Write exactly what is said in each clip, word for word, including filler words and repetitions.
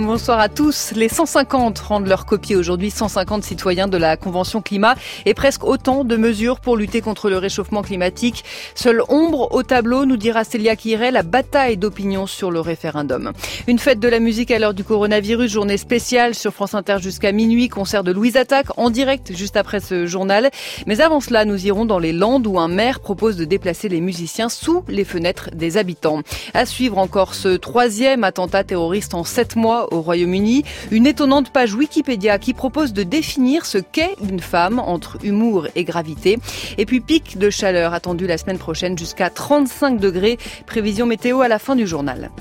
Bonsoir à tous. Les cent cinquante rendent leur copie aujourd'hui, cent cinquante citoyens de la Convention Climat et presque autant de mesures pour lutter contre le réchauffement climatique. Seule ombre au tableau, nous dira Célia Quiret, la bataille d'opinion sur le référendum. Une fête de la musique à l'heure du coronavirus, journée spéciale sur France Inter jusqu'à minuit, concert de Louise Attaque en direct juste après ce journal. Mais avant cela, nous irons dans les Landes où un maire propose de déplacer les musiciens sous les fenêtres des habitants. À suivre encore ce troisième attentat terroriste en sept mois au Royaume-Uni. Une étonnante page Wikipédia qui propose de définir ce qu'est une femme entre humour et gravité. Et puis pic de chaleur attendu la semaine prochaine jusqu'à trente-cinq degrés. Prévision météo à la fin du journal.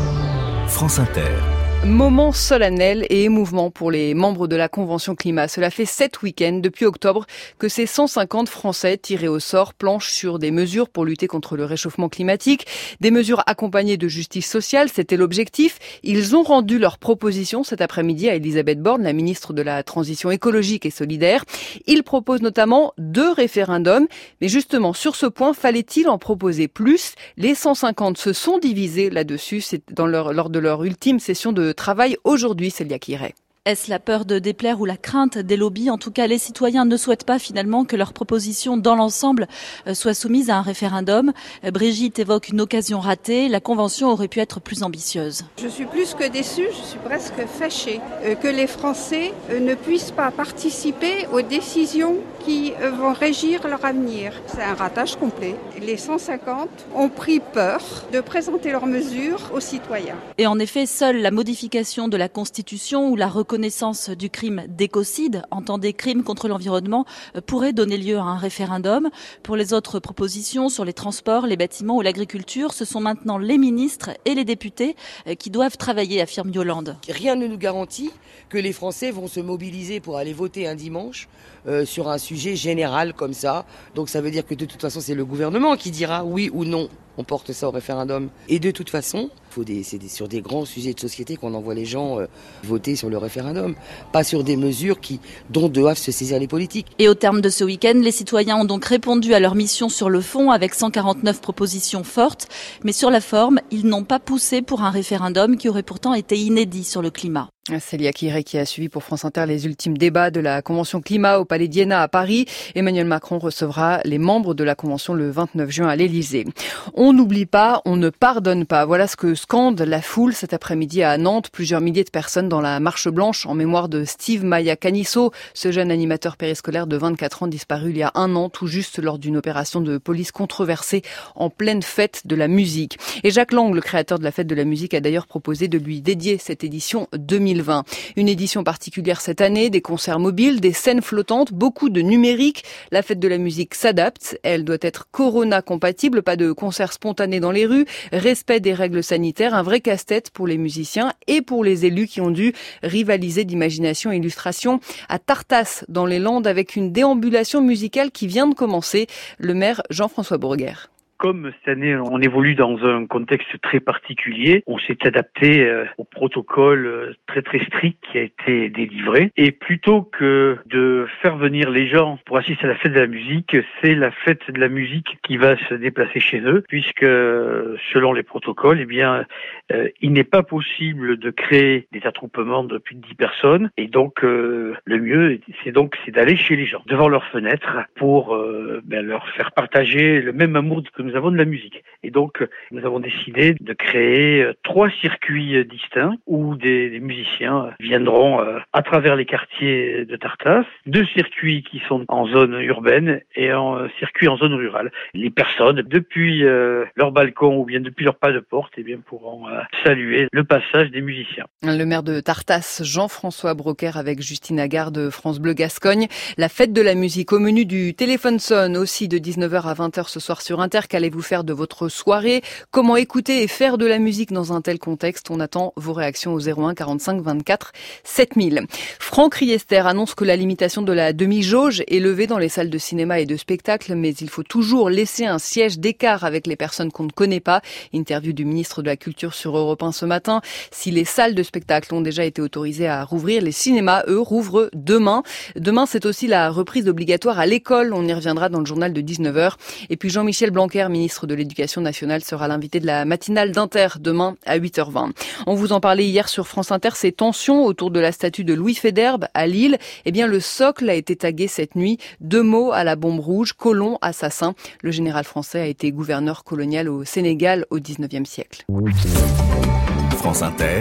France Inter. Moment solennel et émouvant pour les membres de la Convention Climat. Cela fait sept week-ends depuis octobre que ces cent cinquante Français tirés au sort planchent sur des mesures pour lutter contre le réchauffement climatique. Des mesures accompagnées de justice sociale, c'était l'objectif. Ils ont rendu leurs propositions cet après-midi à Elisabeth Borne, la ministre de la Transition écologique et solidaire. Ils proposent notamment deux référendums. Mais justement, sur ce point, fallait-il en proposer plus? Les cent cinquante se sont divisés là-dessus. C'est dans leur, lors de leur ultime session de travail aujourd'hui, Célia Quiret. Est-ce la peur de déplaire ou la crainte des lobbies? En tout cas, les citoyens ne souhaitent pas finalement que leurs propositions dans l'ensemble soient soumises à un référendum. Brigitte évoque une occasion ratée. La Convention aurait pu être plus ambitieuse. Je suis plus que déçue, je suis presque fâchée que les Français ne puissent pas participer aux décisions qui vont régir leur avenir. C'est un ratage complet. Les cent cinquante ont pris peur de présenter leurs mesures aux citoyens. Et en effet, seule la modification de la Constitution ou la reconnaissance Connaissance du crime d'écocide, entendez crime contre l'environnement, pourrait donner lieu à un référendum. Pour les autres propositions sur les transports, les bâtiments ou l'agriculture, ce sont maintenant les ministres et les députés qui doivent travailler, affirme Yolande. Rien ne nous garantit que les Français vont se mobiliser pour aller voter un dimanche euh, sur un sujet général comme ça. Donc ça veut dire que de toute façon, c'est le gouvernement qui dira oui ou non. On porte ça au référendum. Et de toute façon, faut des, c'est des, sur des grands sujets de société qu'on envoie les gens euh, voter sur le référendum. Pas sur des mesures qui, dont doivent se saisir les politiques. Et au terme de ce week-end, les citoyens ont donc répondu à leur mission sur le fond avec cent quarante-neuf propositions fortes. Mais sur la forme, ils n'ont pas poussé pour un référendum qui aurait pourtant été inédit sur le climat. Célia Quiret qui a suivi pour France Inter les ultimes débats de la Convention Climat au Palais d'Iéna à Paris. Emmanuel Macron recevra les membres de la Convention le vingt-neuf juin à l'Élysée. On n'oublie pas, on ne pardonne pas. Voilà ce que scande la foule cet après-midi à Nantes. Plusieurs milliers de personnes dans la marche blanche en mémoire de Steve Maia Canisso, ce jeune animateur périscolaire de vingt-quatre ans disparu il y a un an, tout juste lors d'une opération de police controversée en pleine fête de la musique. Et Jacques Lang, le créateur de la fête de la musique, a d'ailleurs proposé de lui dédier cette édition deux mille vingt. Une édition particulière cette année, des concerts mobiles, des scènes flottantes, beaucoup de numérique. La fête de la musique s'adapte. Elle doit être corona compatible, pas de concerts spontanés dans les rues, respect des règles sanitaires, un vrai casse-tête pour les musiciens et pour les élus qui ont dû rivaliser d'imagination et illustration à Tartas dans les Landes avec une déambulation musicale qui vient de commencer. Le maire Jean-François Bourguer. Comme cette année, on évolue dans un contexte très particulier, on s'est adapté euh, au protocole euh, très très strict qui a été délivré. Et plutôt que de faire venir les gens pour assister à la fête de la musique, c'est la fête de la musique qui va se déplacer chez eux, puisque selon les protocoles, eh bien, euh, il n'est pas possible de créer des attroupements de plus de dix personnes. Et donc, euh, le mieux, c'est donc c'est d'aller chez les gens, devant leurs fenêtres, pour euh, ben, leur faire partager le même amour que nous avons de la musique. Et donc, nous avons décidé de créer trois circuits distincts où des, des musiciens viendront euh, à travers les quartiers de Tartas. Deux circuits qui sont en zone urbaine et un euh, circuit en zone rurale. Les personnes, depuis euh, leur balcon ou bien depuis leur pas de porte, eh bien, pourront euh, saluer le passage des musiciens. Le maire de Tartas, Jean-François Broquer, avec Justine Agar de France Bleu Gascogne. La fête de la musique au menu du téléphone sonne aussi de dix-neuf heures à vingt heures ce soir sur Inter. Qu'allez-vous faire de votre soirée? Comment écouter et faire de la musique dans un tel contexte? On attend vos réactions au zéro un quarante-cinq vingt-quatre sept mille. Franck Riester annonce que la limitation de la demi-jauge est levée dans les salles de cinéma et de spectacle, mais il faut toujours laisser un siège d'écart avec les personnes qu'on ne connaît pas. Interview du ministre de la Culture sur Europe un ce matin. Si les salles de spectacle ont déjà été autorisées à rouvrir, les cinémas, eux, rouvrent demain. Demain, c'est aussi la reprise obligatoire à l'école. On y reviendra dans le journal de dix-neuf heures. Et puis Jean-Michel Blanquer Blanquer, ministre de l'Éducation nationale, sera l'invité de la matinale d'Inter demain à huit heures vingt. On vous en parlait hier sur France Inter, ces tensions autour de la statue de Louis Faidherbe à Lille. Eh bien, le socle a été tagué cette nuit. Deux mots à la bombe rouge, colon, assassin. Le général français a été gouverneur colonial au Sénégal au dix-neuvième siècle. France Inter.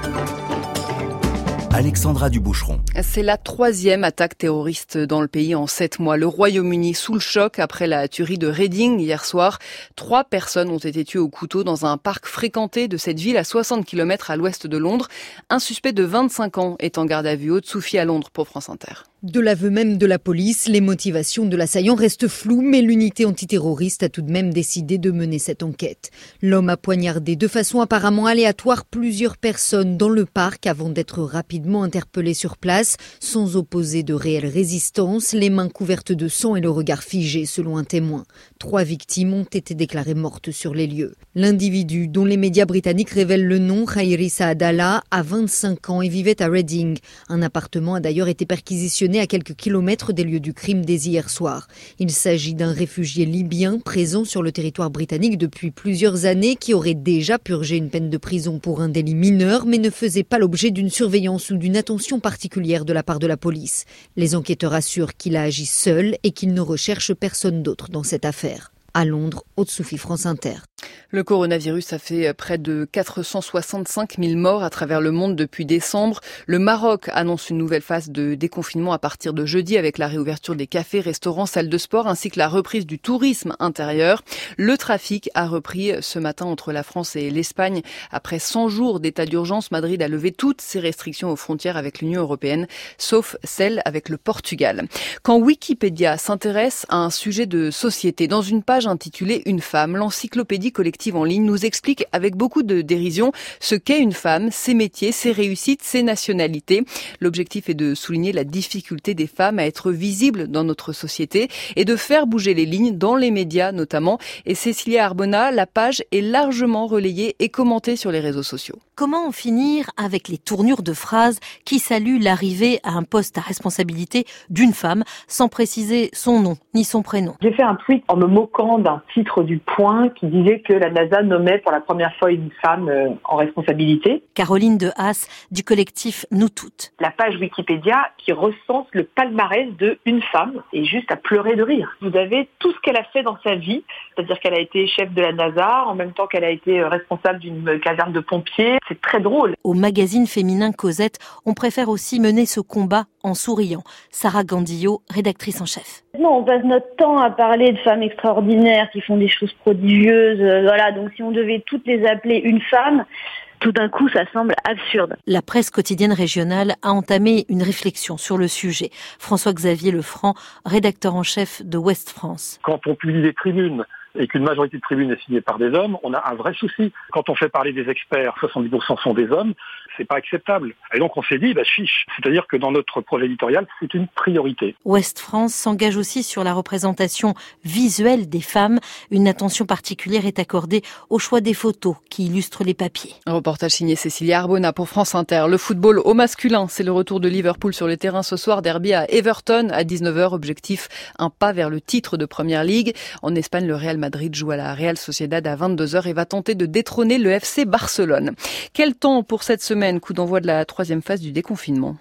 Alexandra Duboucheron. C'est la troisième attaque terroriste dans le pays en sept mois. Le Royaume-Uni sous le choc après la tuerie de Reading hier soir. Trois personnes ont été tuées au couteau dans un parc fréquenté de cette ville à soixante kilomètres à l'ouest de Londres. Un suspect de vingt-cinq ans est en garde à vue. Haute-Soufie à Londres pour France Inter. De l'aveu même de la police, les motivations de l'assaillant restent floues, mais l'unité antiterroriste a tout de même décidé de mener cette enquête. L'homme a poignardé de façon apparemment aléatoire plusieurs personnes dans le parc avant d'être rapidement interpellé sur place, sans opposer de réelle résistance, les mains couvertes de sang et le regard figé selon un témoin. Trois victimes ont été déclarées mortes sur les lieux. L'individu, dont les médias britanniques révèlent le nom, Khairi Saadallah, a vingt-cinq ans et vivait à Reading. Un appartement a d'ailleurs été perquisitionné à quelques kilomètres des lieux du crime dès hier soir. Il s'agit d'un réfugié libyen présent sur le territoire britannique depuis plusieurs années qui aurait déjà purgé une peine de prison pour un délit mineur mais ne faisait pas l'objet d'une surveillance ou d'une attention particulière de la part de la police. Les enquêteurs assurent qu'il a agi seul et qu'il ne recherche personne d'autre dans cette affaire. À Londres, Haute-Soufie, France Inter. Le coronavirus a fait près de quatre cent soixante-cinq mille morts à travers le monde depuis décembre. Le Maroc annonce une nouvelle phase de déconfinement à partir de jeudi avec la réouverture des cafés, restaurants, salles de sport ainsi que la reprise du tourisme intérieur. Le trafic a repris ce matin entre la France et l'Espagne. Après cent jours d'état d'urgence, Madrid a levé toutes ses restrictions aux frontières avec l'Union européenne, sauf celles avec le Portugal. Quand Wikipédia s'intéresse à un sujet de société, dans une page intitulée « Une femme », l'encyclopédie collective en ligne nous explique avec beaucoup de dérision ce qu'est une femme, ses métiers, ses réussites, ses nationalités. L'objectif est de souligner la difficulté des femmes à être visibles dans notre société et de faire bouger les lignes dans les médias notamment. Et Cécilia Arbona, la page est largement relayée et commentée sur les réseaux sociaux. Comment en finir avec les tournures de phrases qui saluent l'arrivée à un poste à responsabilité d'une femme sans préciser son nom ni son prénom? J'ai fait un tweet en me moquant d'un titre du Point qui disait que la NASA nommait pour la première fois une femme euh, en responsabilité. Caroline de Haas du collectif Nous Toutes. La page Wikipédia qui recense le palmarès de une femme est juste à pleurer de rire. Vous avez tout ce qu'elle a fait dans sa vie, c'est-à-dire qu'elle a été chef de la NASA en même temps qu'elle a été responsable d'une caserne de pompiers. C'est très drôle. Au magazine féminin Cosette, on préfère aussi mener ce combat en souriant. Sarah Gandillo, rédactrice en chef. Non, on passe notre temps à parler de femmes extraordinaires qui font des choses prodigieuses. Euh, voilà, donc si on devait toutes les appeler une femme, tout d'un coup, ça semble absurde. La presse quotidienne régionale a entamé une réflexion sur le sujet. François-Xavier Lefranc, rédacteur en chef de Ouest France. Quand on publie des tribunes et qu'une majorité de tribunes est signée par des hommes, on a un vrai souci. Quand on fait parler des experts, soixante-dix pour cent sont des hommes, c'est pas acceptable. Et donc on s'est dit, bah chiche. C'est-à-dire que dans notre projet éditorial, c'est une priorité. Ouest France s'engage aussi sur la représentation visuelle des femmes. Une attention particulière est accordée au choix des photos qui illustrent les papiers. Un reportage signé Cécilia Arbona pour France Inter. Le football au masculin, c'est le retour de Liverpool sur les terrains ce soir. Derby à Everton à dix-neuf heures. Objectif, un pas vers le titre de Première Ligue. En Espagne, le Real Madrid joue à la Real Sociedad à vingt-deux heures et va tenter de détrôner le F C Barcelone. Quel temps pour cette semaine? Coup d'envoi de la troisième phase du déconfinement.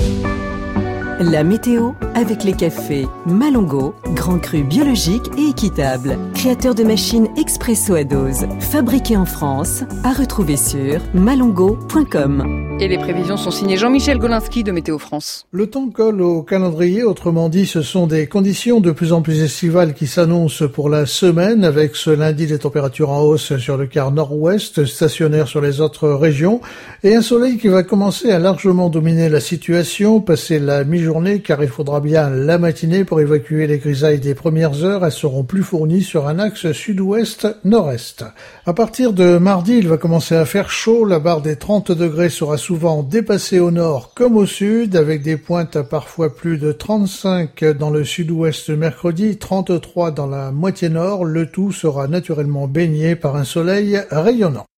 La météo avec les cafés Malongo, grand cru biologique et équitable. Créateur de machines expresso à dose, fabriqué en France, à retrouver sur malongo point com. Et les prévisions sont signées Jean-Michel Golinski de Météo France. Le temps colle au calendrier, autrement dit, ce sont des conditions de plus en plus estivales qui s'annoncent pour la semaine, avec ce lundi des températures en hausse sur le quart nord-ouest, stationnaire sur les autres régions, et un soleil qui va commencer à largement dominer la situation, passer la mi-journée, car il faudra bien la matinée pour évacuer les grisailles des premières heures. Elles seront plus fournies sur un axe sud-ouest-nord-est. À partir de mardi, il va commencer à faire chaud, la barre des trente degrés sera souvent dépassée au nord comme au sud, avec des pointes à parfois plus de trente-cinq dans le sud-ouest mercredi, trente-trois dans la moitié nord. Le tout sera naturellement baigné par un soleil rayonnant.